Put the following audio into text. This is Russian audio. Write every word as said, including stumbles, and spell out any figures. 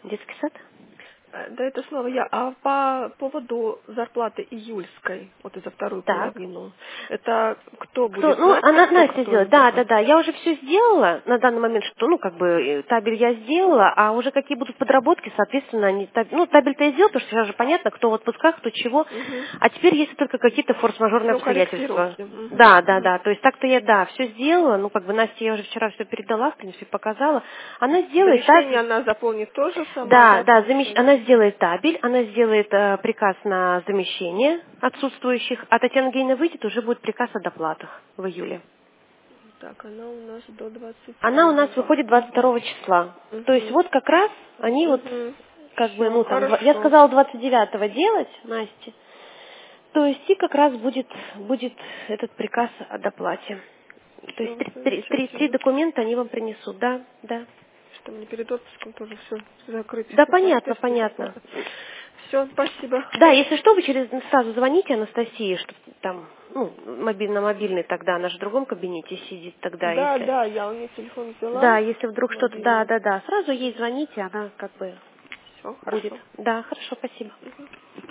Детский сад? Э, Да, это снова я. А по поводу зарплаты июльской, вот и за вторую Так. половину, это кто Кто? будет? Ну, она, Настя все, Настя кто сделает. это? Да, да, А, да. Я уже все сделала на данный момент, что, ну, как бы, э, табель я сделала, а уже какие будут подработки, соответственно, они, таб- ну, табель-то я сделала, потому что сейчас же понятно, кто в отпусках, кто чего. Угу. А теперь есть только какие-то форс-мажорные Ну, обстоятельства. корректировки. Угу. Да, да, Угу. да. То есть так-то я, да, все сделала. Ну, как бы Насте я уже вчера все передала, в принципе, показала. Она сделает Замещение табель. она заполнит тоже сама, Да, да, да, замещ- получается? она сделает табель, она сделает э, приказ на замещение отсутствующих, а Татьяна Гейна выйдет, уже будет приказ о доплатах в июле. Так, она у нас до Она у нас двадцать первого. выходит двадцать второго числа. То есть Угу. вот как раз они вот, Угу. как бы, Все, ну там, два- я хорошо. сказала двадцать девятого делать, Насте, то есть и как раз будет, будет этот приказ о доплате. То есть Все, три, три- три- три замечательно. документа они вам принесут, да, да. Что мне перед отпуском тоже все закрыть. Да, Это понятно, аспекты понятно. зарплаты. Все, спасибо. Да, если что, вы через сразу звоните Анастасии, что там, ну, мобиль, на мобильный тогда, она же в другом кабинете сидит тогда, Да, если... да, я у нее телефон Да, взяла, если вдруг что-то, да, мобильный. да, да, сразу ей звоните, она как бы Все, будет. хорошо. Да, хорошо, спасибо.